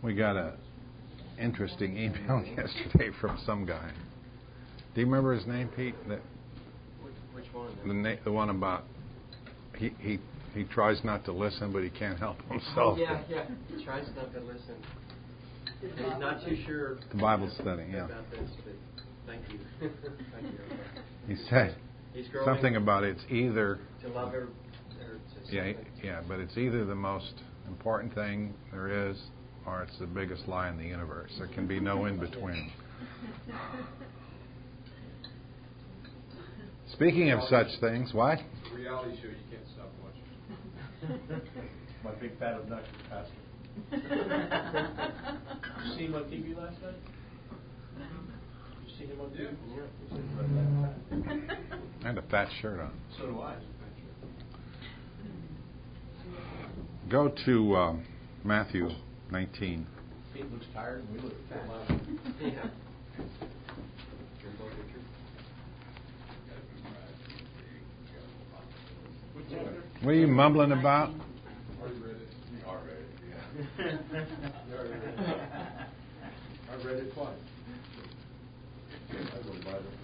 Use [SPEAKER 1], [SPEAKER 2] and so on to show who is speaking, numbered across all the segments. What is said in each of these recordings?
[SPEAKER 1] We got a interesting email yesterday from some guy. Do you remember his name, Pete?
[SPEAKER 2] Which one?
[SPEAKER 1] The one about he tries not to listen, but he can't help himself.
[SPEAKER 2] Yeah. He tries not to listen. He's not too sure.
[SPEAKER 1] The Bible study, yeah.
[SPEAKER 2] About this, but thank you. Thank you.
[SPEAKER 1] He said
[SPEAKER 2] He's growing
[SPEAKER 1] something about it's either
[SPEAKER 2] to love her.
[SPEAKER 1] Yeah, but it's either the most important thing there is, or it's the biggest lie in the universe. There can be no in between. Speaking of such things, what?
[SPEAKER 3] Reality show you can't stop watching.
[SPEAKER 4] My big fat obnoxious pastor. You see him on TV last night? You see him on TV?
[SPEAKER 1] I had a fat shirt on.
[SPEAKER 4] So do I.
[SPEAKER 1] Go to Matthew 19.
[SPEAKER 4] Pete looks tired and we look fat.
[SPEAKER 2] Yeah.
[SPEAKER 1] What are you mumbling about?
[SPEAKER 3] Already read it. You already read it, yeah. I read it twice. I go by the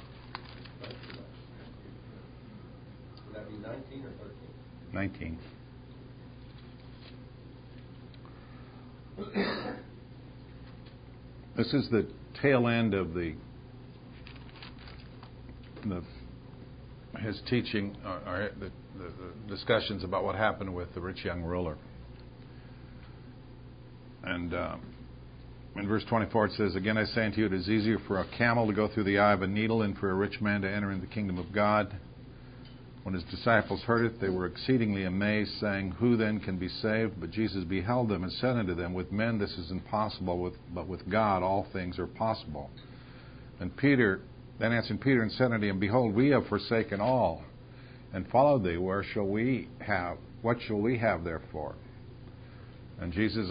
[SPEAKER 3] Would that be 19 or 13?
[SPEAKER 1] 19. This is the tail end of his teaching, or the discussions about what happened with the rich young ruler. And in verse 24 it says, "Again I say unto you, it is easier for a camel to go through the eye of a needle than for a rich man to enter into the kingdom of God." When his disciples heard it, they were exceedingly amazed, saying, "Who then can be saved?" But Jesus beheld them and said unto them, "With men this is impossible, but with God all things are possible." And Peter, then answered Peter and said unto him, "Behold, we have forsaken all, and followed thee. What shall we have therefore?" And Jesus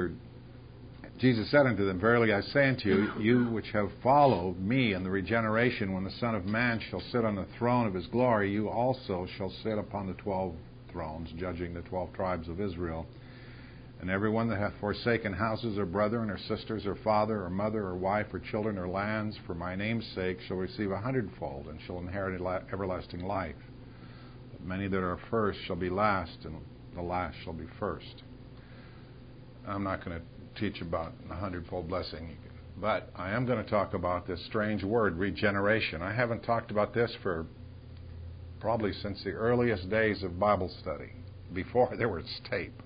[SPEAKER 1] said unto them, "Verily I say unto you, you which have followed me in the regeneration, when the Son of Man shall sit on the throne of his glory, you also shall sit upon the 12 thrones, judging the 12 tribes of Israel. And everyone that hath forsaken houses, or brethren, or sisters, or father, or mother, or wife, or children, or lands, for my name's sake, shall receive 100-fold, and shall inherit everlasting life. But many that are first shall be last, and the last shall be first." I'm not going to teach about the 100-fold blessing, but I am going to talk about this strange word, regeneration. I haven't talked about this for probably since the earliest days of Bible study, before there was tape.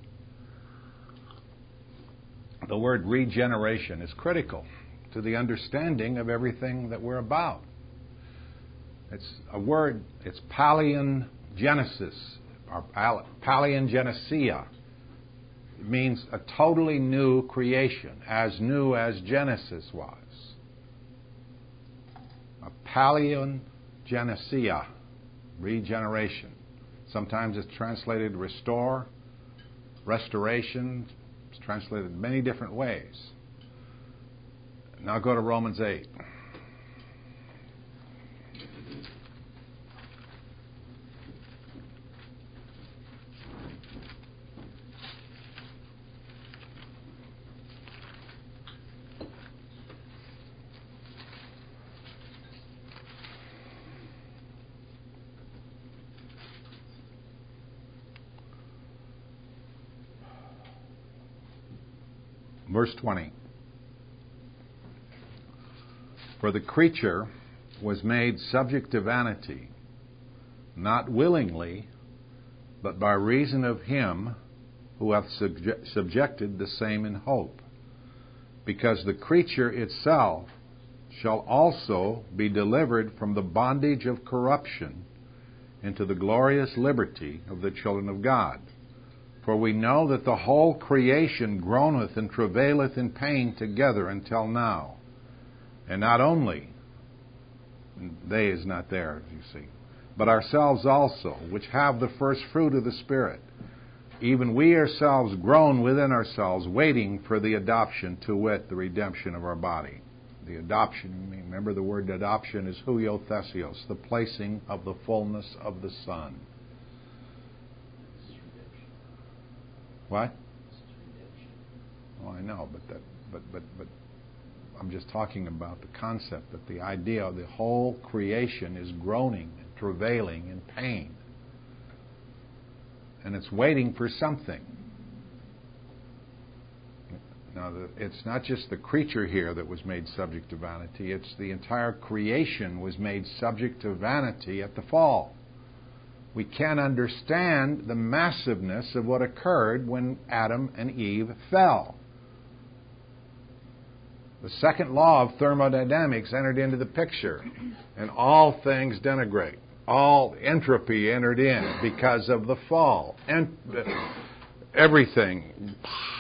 [SPEAKER 1] The word regeneration is critical to the understanding of everything that we're about. It's a word, it's paleingenesis, or paleingenesia. It means a totally new creation, as new as Genesis was. A paleingenesia, regeneration. Sometimes it's translated restore, restoration. It's translated many different ways. Now go to Romans 8. Verse 20. "For the creature was made subject to vanity, not willingly, but by reason of him who hath subjected the same in hope. Because the creature itself shall also be delivered from the bondage of corruption into the glorious liberty of the children of God. For we know that the whole creation groaneth and travaileth in pain together until now. And not only, they is not there, you see, but ourselves also, which have the first fruit of the Spirit, even we ourselves groan within ourselves, waiting for the adoption, to wit, the redemption of our body." The adoption, remember the word adoption is huiothesios, the placing of the fullness of the Son. What? Oh, I know, but I'm just talking about the concept that the idea of the whole creation is groaning and travailing in pain. And it's waiting for something. Now, it's not just the creature here that was made subject to vanity. It's the entire creation was made subject to vanity at the fall. We can't understand the massiveness of what occurred when Adam and Eve fell. The second law of thermodynamics entered into the picture, and all things denigrate. All entropy entered in because of the fall. And everything.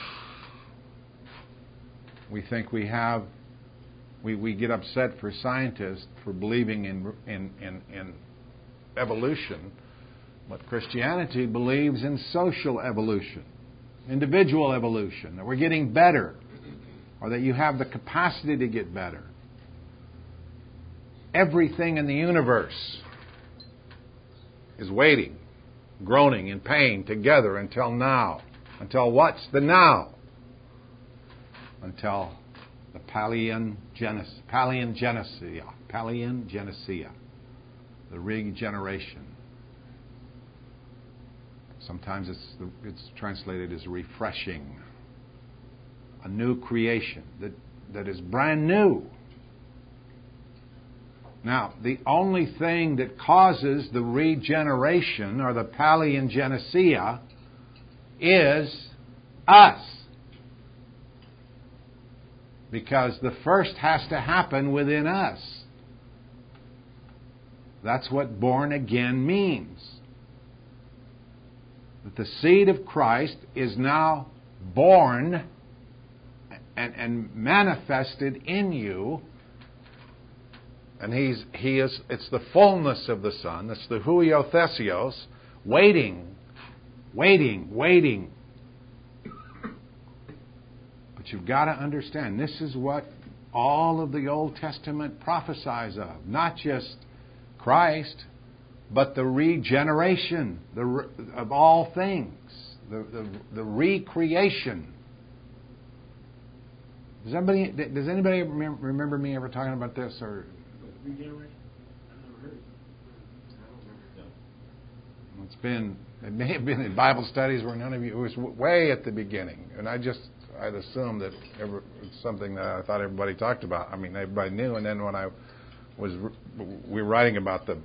[SPEAKER 1] We think we have, we get upset for scientists for believing in evolution, but Christianity believes in social evolution, individual evolution, that we're getting better, or that you have the capacity to get better. Everything in the universe is waiting, groaning in pain together until now. Until what's the now? Until the Paleingenesia, the regeneration. Sometimes it's translated as refreshing. A new creation that is brand new. Now, the only thing that causes the regeneration or the Paleingenesia is us. Because the first has to happen within us. That's what born again means. That the seed of Christ is now born and manifested in you. And it's the fullness of the Son. It's the huiothesios, waiting. But you've got to understand, this is what all of the Old Testament prophesies of. Not just Christ, but the regeneration of all things. The recreation. Does anybody remember me ever talking about this? Or
[SPEAKER 4] Regeneration? I've never heard it.
[SPEAKER 1] It may have been in Bible studies where none of you, it was way at the beginning. And I'd assumed that it's something that I thought everybody talked about. I mean, everybody knew. And then when we were writing about the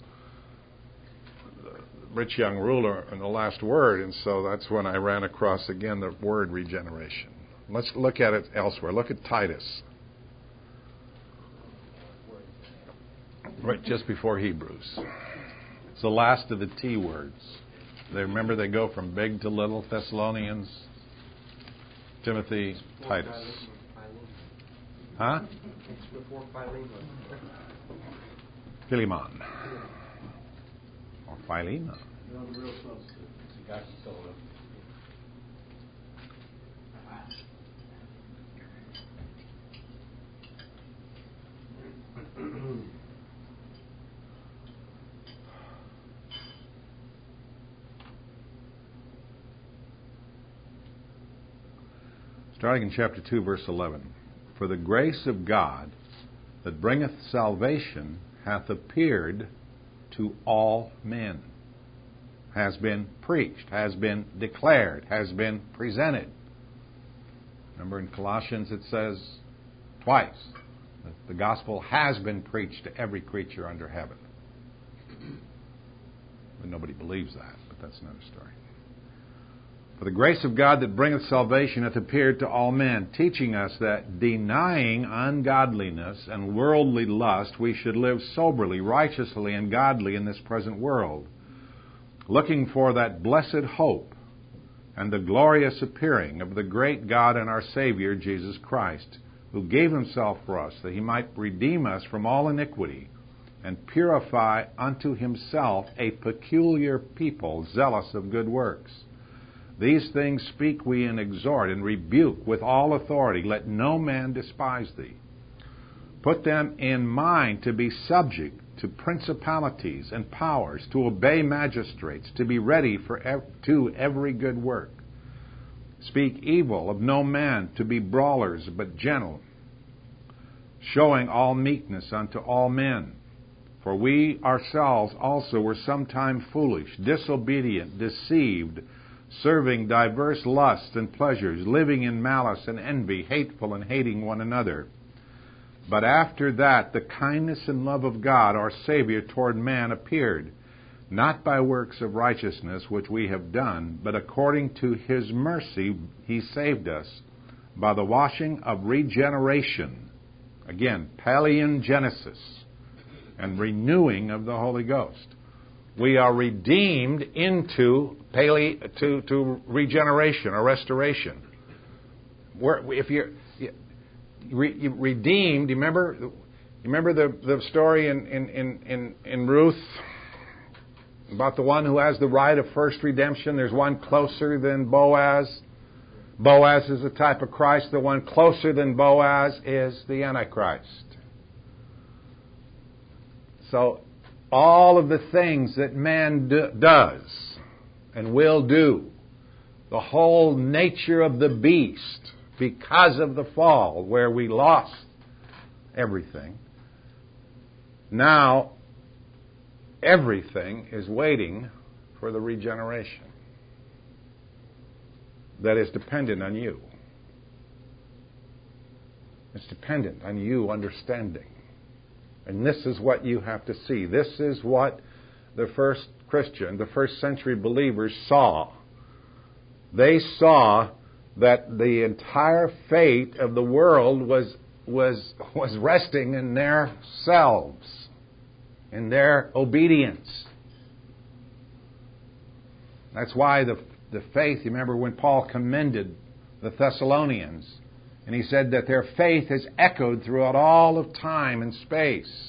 [SPEAKER 1] rich young ruler and the last word, and so that's when I ran across again the word regeneration. Let's look at it elsewhere. Look at Titus. Right just before Hebrews. It's the last of the T words. Remember they go from big to little. Thessalonians, Timothy, Titus. Huh?
[SPEAKER 2] It's before Philemon.
[SPEAKER 1] Philemon. Or Philemon.
[SPEAKER 4] No, the real stuff. It's a guy solo.
[SPEAKER 1] Starting in chapter 2, verse 11. For the grace of God that bringeth salvation hath appeared to all men, has been preached, has been declared, has been presented. Remember in Colossians it says twice that the gospel has been preached to every creature under heaven. But nobody believes that, but that's another story. For the grace of God that bringeth salvation hath appeared to all men, teaching us that denying ungodliness and worldly lust, we should live soberly, righteously, and godly in this present world, looking for that blessed hope and the glorious appearing of the great God and our Savior, Jesus Christ, who gave himself for us, that he might redeem us from all iniquity and purify unto himself a peculiar people, zealous of good works. These things speak we and exhort and rebuke with all authority. Let no man despise thee. Put them in mind to be subject to principalities and powers, to obey magistrates, to be ready to every good work. speak evil of no man, to be brawlers, but gentle, showing all meekness unto all men. For we ourselves also were sometime foolish, disobedient, deceived, serving diverse lusts and pleasures, living in malice and envy, hateful and hating one another. But after that the kindness and love of God, our Savior, toward man appeared, not by works of righteousness which we have done, but according to His mercy He saved us by the washing of regeneration, again, paleingenesis, and renewing of the Holy Ghost. We are redeemed into to regeneration or restoration. If you're redeemed, you remember the story in Ruth about the one who has the right of first redemption. There's one closer than Boaz. Boaz is a type of Christ. The one closer than Boaz is the Antichrist. So all of the things that man does and will do, the whole nature of the beast, because of the fall where we lost everything, now everything is waiting for the regeneration that is dependent on you. It's dependent on you understanding. And this is what you have to see. This is what the first Christian, the first century believers saw. They saw that the entire fate of the world was resting in their selves, in their obedience. That's why the faith, you remember when Paul commended the Thessalonians, and he said that their faith has echoed throughout all of time and space.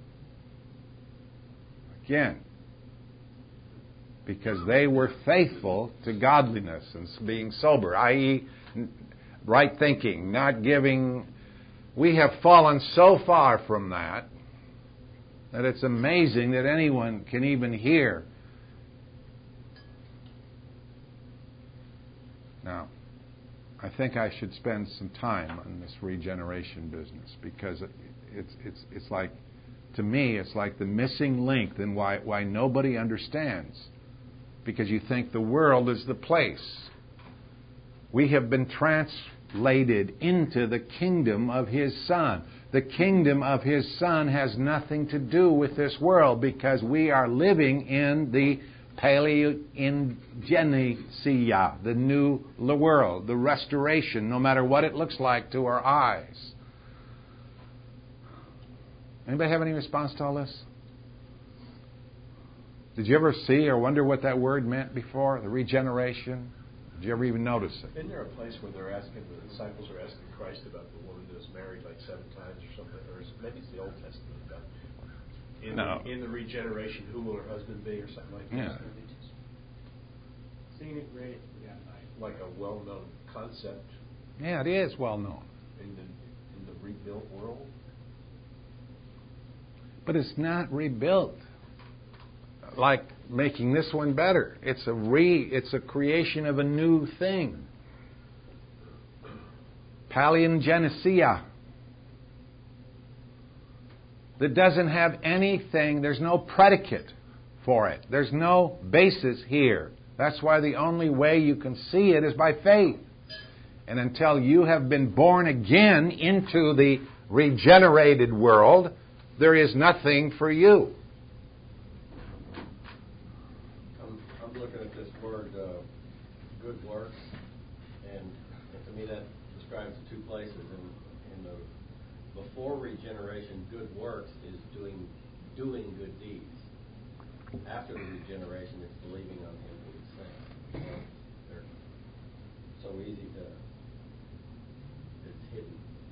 [SPEAKER 1] Again, because they were faithful to godliness and being sober, i.e., right thinking, not giving. We have fallen so far from that it's amazing that anyone can even hear. Now, I think I should spend some time on this regeneration business, because it's like, to me, it's like the missing link in why nobody understands. Because you think the world is the place. We have been translated into the kingdom of His Son. The kingdom of His Son has nothing to do with this world, because we are living in the paleingenesia, the new world, the restoration, no matter what it looks like to our eyes. Anybody have any response to all this? Did you ever see or wonder what that word meant before? The regeneration? Did you ever even notice it?
[SPEAKER 4] Isn't there a place where the disciples are asking Christ about the woman that was married like 7 times or something? Or maybe it's the Old Testament about in the regeneration, who will her husband be, or something like that?
[SPEAKER 1] Yeah.
[SPEAKER 2] Seeing it great,
[SPEAKER 4] like a well-known concept.
[SPEAKER 1] Yeah, it is well known.
[SPEAKER 4] In the rebuilt world.
[SPEAKER 1] But it's not rebuilt like making this one better. It's a creation of a new thing. Paleingenesia. That doesn't have anything, there's no predicate for it. There's no basis here. That's why the only way you can see it is by faith. And until you have been born again into the regenerated world, there is nothing for you.
[SPEAKER 2] I'm looking at this word, good works, and to me that describes the 2 places. In the before regeneration, good works is doing good deeds. After the regeneration, it's believing on Him who He sent. They're so easy to. It's hidden.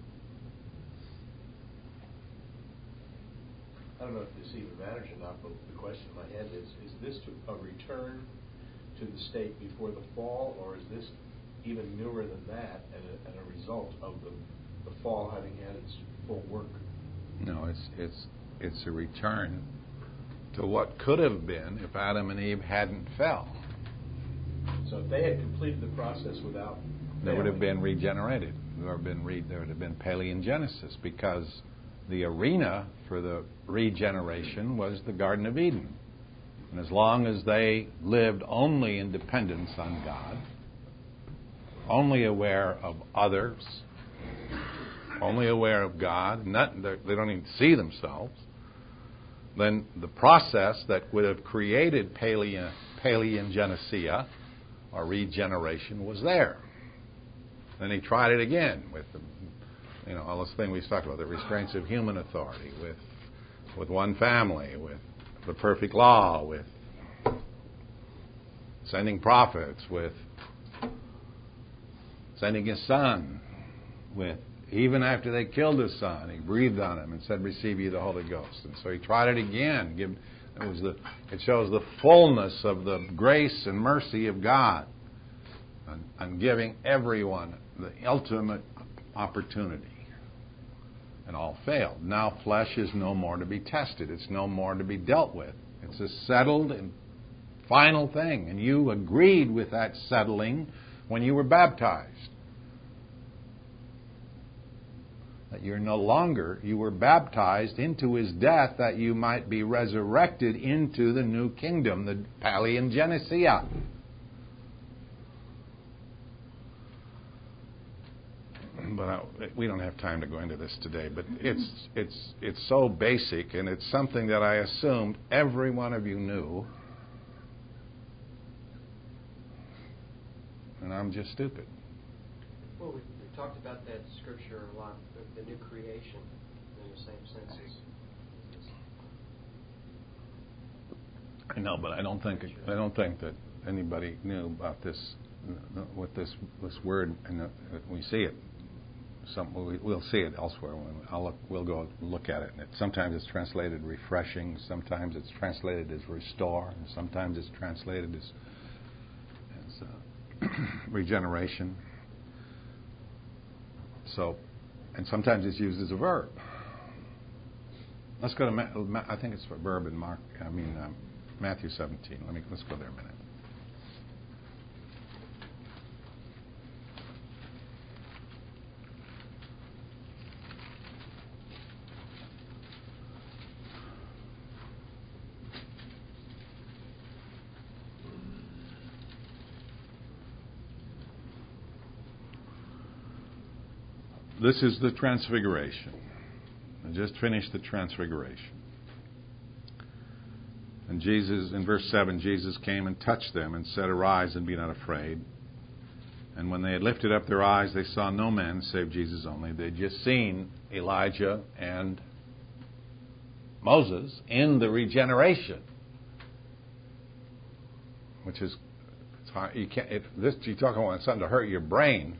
[SPEAKER 4] I don't know if this even matters or not, but the question in my head is this a return to the state before the fall, or is this even newer than that and a result of the fall having had its full work?
[SPEAKER 1] No, it's a return to what could have been if Adam and Eve hadn't fell.
[SPEAKER 4] So if they had completed the process without
[SPEAKER 1] There would have
[SPEAKER 4] failing,
[SPEAKER 1] been regenerated. There would have been paleogenesis, because the arena for the regeneration was the Garden of Eden. And as long as they lived only in dependence on God, only aware of others, only aware of God, they don't even see themselves, then the process that would have created paleogenesia, or regeneration, was there. Then he tried it again with all this thing we talked about, the restraints of human authority, with one family, with the perfect law, with sending prophets, with sending his son, with even after they killed his son, he breathed on him and said, "Receive ye the Holy Ghost." And so he tried it again. It shows the fullness of the grace and mercy of God on giving everyone the ultimate opportunity. And all failed. Now flesh is no more to be tested. It's no more to be dealt with. It's a settled and final thing. And you agreed with that settling when you were baptized. That you were baptized into his death, that you might be resurrected into the new kingdom, the paleogenesia. But we don't have time to go into this today. But it's so basic, and it's something that I assumed every one of you knew, and I'm just stupid.
[SPEAKER 5] Well, we talked about that scripture a lot, the new creation, in the same sense as.
[SPEAKER 1] I know, but I don't think that anybody knew about this, what this word, and we see it. We'll see it elsewhere. We'll go look at it. And sometimes it's translated refreshing. Sometimes it's translated as restore. And sometimes it's translated as regeneration. So, and sometimes it's used as a verb. Let's go to I think it's a verb in Matthew 17. Let's go there a minute. This is the transfiguration. I just finished the transfiguration. And Jesus, in verse 7, Jesus came and touched them and said, "Arise and be not afraid." And when they had lifted up their eyes, they saw no man save Jesus only. They'd just seen Elijah and Moses in the regeneration. Which is, it's hard. You can't, you're talking about something to hurt your brain.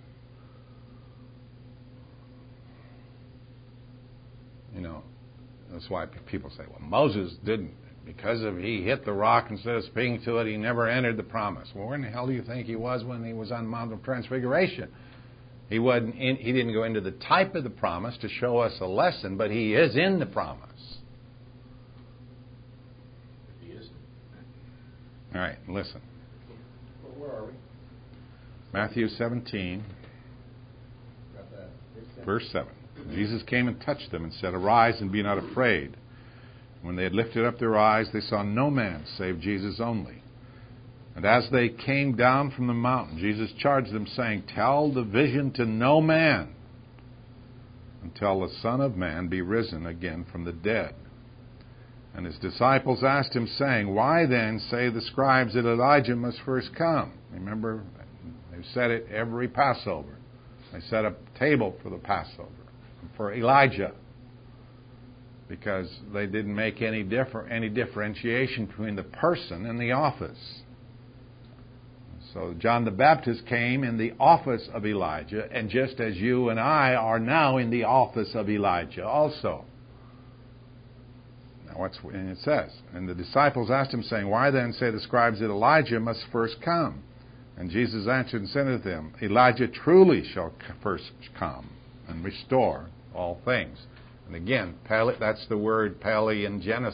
[SPEAKER 1] That's why people say, well, Moses didn't. Because he hit the rock instead of speaking to it, he never entered the promise. Well, where in the hell do you think he was when he was on Mount of Transfiguration? He didn't go into the type of the promise to show us a lesson, but he is in the promise.
[SPEAKER 4] He is.
[SPEAKER 1] All right, listen.
[SPEAKER 2] Well, where are we?
[SPEAKER 1] Matthew 17,
[SPEAKER 2] Got that.
[SPEAKER 1] verse 7. Jesus came and touched them and said, "Arise and be not afraid." When they had lifted up their eyes, they saw no man save Jesus only. And as they came down from the mountain, Jesus charged them, saying, "Tell the vision to no man until the Son of Man be risen again from the dead." And his disciples asked him, saying, "Why then say the scribes that Elijah must first come?" Remember, they've said it every Passover. They set a table for the Passover, for Elijah, because they didn't make any differentiation between the person and the office. So John the Baptist came in the office of Elijah, and just as you and I are now in the office of Elijah also. Now and it says, and the disciples asked him, saying, "Why then say the scribes that Elijah must first come?" And Jesus answered and said unto them, "Elijah truly shall first come and restore all things." And again, that's the word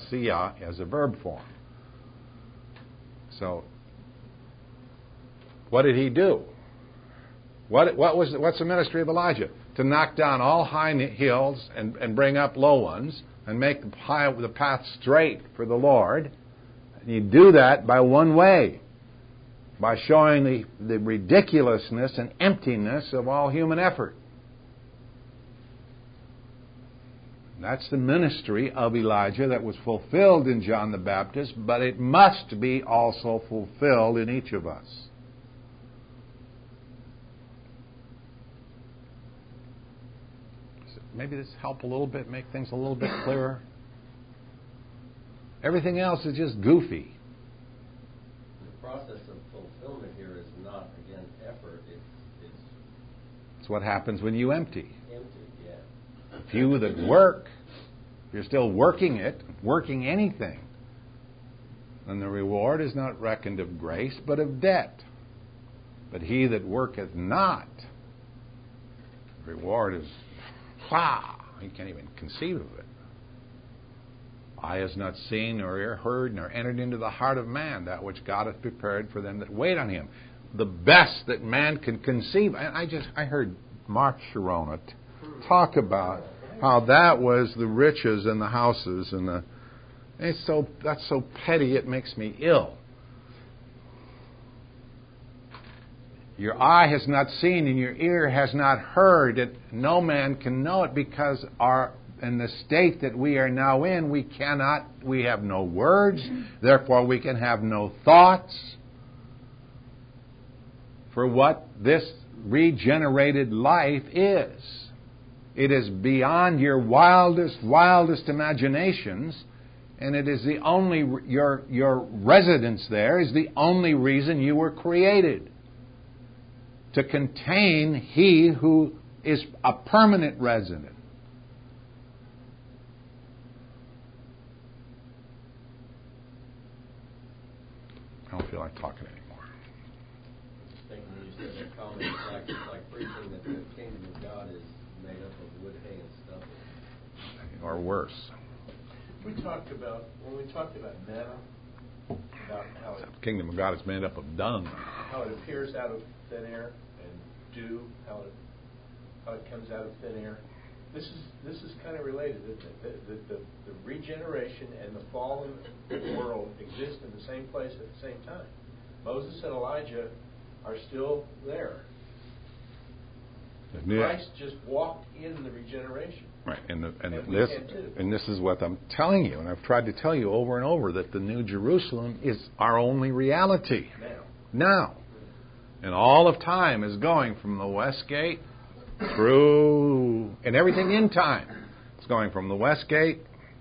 [SPEAKER 1] paleogenesia as a verb form. So What did he do? What's the ministry of Elijah? To knock down all high hills and bring up low ones and make the path straight for the Lord. And you do that by one way, by showing the ridiculousness and emptiness of all human effort. That's the ministry of Elijah that was fulfilled in John the Baptist, but it must be also fulfilled in each of us. Maybe this help a little bit, make things a little bit clearer. Everything else is just goofy.
[SPEAKER 2] The process of fulfillment here is not, again, effort.
[SPEAKER 1] It's what happens when you empty.
[SPEAKER 2] Empty, yeah.
[SPEAKER 1] If you that work, you're still working anything, then the reward is not reckoned of grace, but of debt. But he that worketh not, the reward is you can't even conceive of it. Eye has not seen, nor ear heard, nor entered into the heart of man that which God hath prepared for them that wait on Him. The best that man can conceive. And I heard Mark Sharona talk about how that was the riches and the houses and that's so petty it makes me ill. Your eye has not seen and your ear has not heard it. No man can know it because in the state that we are now in, we have no words, therefore we can have no thoughts for what this regenerated life is. It is beyond your wildest imaginations, and it is the only, your residence there is the only reason you were created. To contain He who is a permanent resident. I don't feel like talking anymore.
[SPEAKER 2] I was thinking when you said that comment, it's like preaching that the kingdom of God is made up of wood, hay, and stubble.
[SPEAKER 1] Or worse.
[SPEAKER 4] When we talked about manna, about how
[SPEAKER 1] The kingdom of God is made up of dung.
[SPEAKER 4] how it appears out of thin air, and dew, how it comes out of thin air. This is kind of related, isn't it? The regeneration and the fallen world exist in the same place at the same time. Moses and Elijah are still there. Christ just walked in the regeneration.
[SPEAKER 1] Right, and
[SPEAKER 4] we can too.
[SPEAKER 1] this is what I'm telling you, and I've tried to tell you over and over that the New Jerusalem is our only reality. Now. And all of time is going from the west gate through, and everything in time. It's going from the west gate,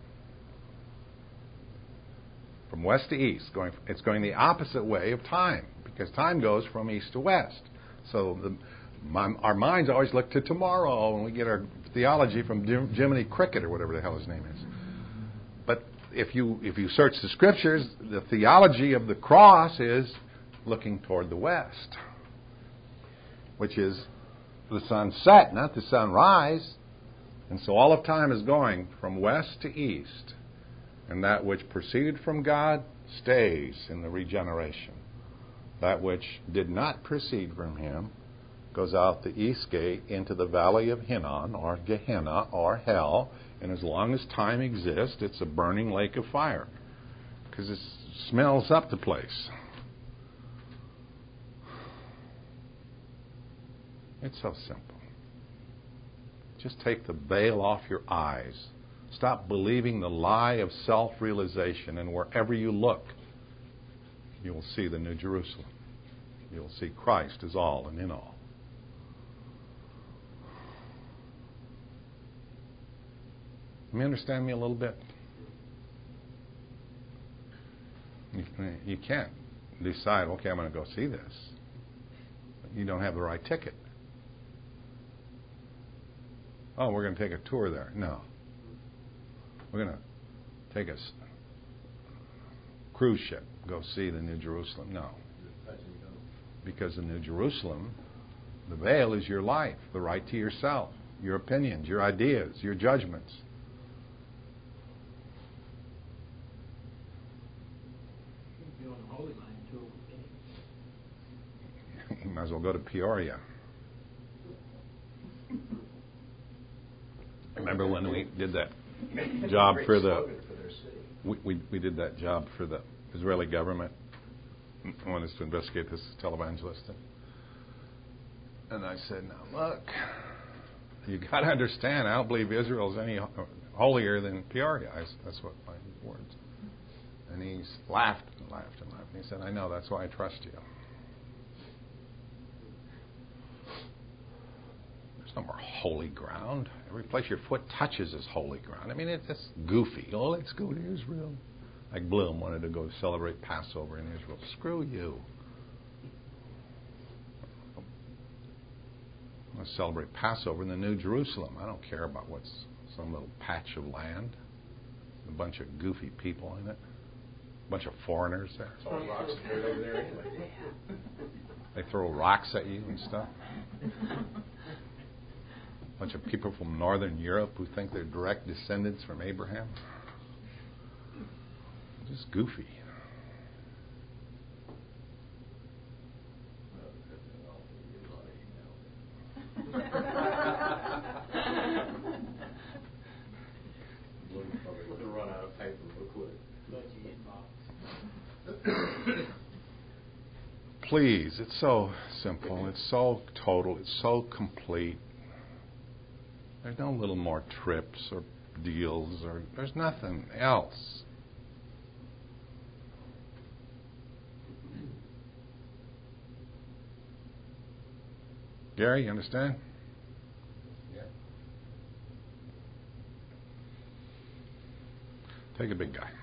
[SPEAKER 1] from west to east. It's going the opposite way of time, because time goes from east to west. So our minds always look to tomorrow, and we get our theology from Jiminy Cricket or whatever the hell his name is. But if you search the Scriptures, the theology of the cross is looking toward the west, which is the sunset, not the sunrise. And so all of time is going from west to east. And that which proceeded from God stays in the regeneration. That which did not proceed from Him goes out the east gate into the valley of Hinnom, or Gehenna, or hell. And as long as time exists, it's a burning lake of fire, because it smells up the place. It's so simple. Just take the veil off your eyes. Stop believing the lie of self-realization, and wherever you look, you will see the New Jerusalem. You will see Christ as all and in all. You understand me a little bit? You can't decide, okay, I'm going to go see this. You don't have the right ticket. Oh, we're going to take a tour there. No. We're going to take a cruise ship, go see the New Jerusalem. No. Because the New Jerusalem, the veil is your life, the right to yourself, your opinions, your ideas, your judgments. Might as well go to Peoria. Remember when we did that job for the we did that job for the Israeli government? I wanted us to investigate this televangelist. And I said, now look, you got to understand, I don't believe Israel is any holier than Peoria. That's what my words. And he laughed and laughed and laughed. And he said, I know, that's why I trust you. There's no more holy ground. Every place your foot touches is holy ground. I mean, it's just goofy. Oh, let's go to Israel. Like Bloom wanted to go celebrate Passover in Israel. Screw you. I want to celebrate Passover in the New Jerusalem. I don't care about what's some little patch of land. A bunch of goofy people in it. A bunch of foreigners there.
[SPEAKER 4] It's all rocks and dirt over there anyway.
[SPEAKER 1] They throw rocks at you and stuff. A bunch of people from Northern Europe who think they're direct descendants from Abraham. Just goofy.
[SPEAKER 3] We'll run out of paper real quick.
[SPEAKER 1] Please, it's so simple, it's so total, it's so complete. There's no little more trips or deals, or there's nothing else. Gary, you understand?
[SPEAKER 2] Yeah.
[SPEAKER 1] Take a big guy.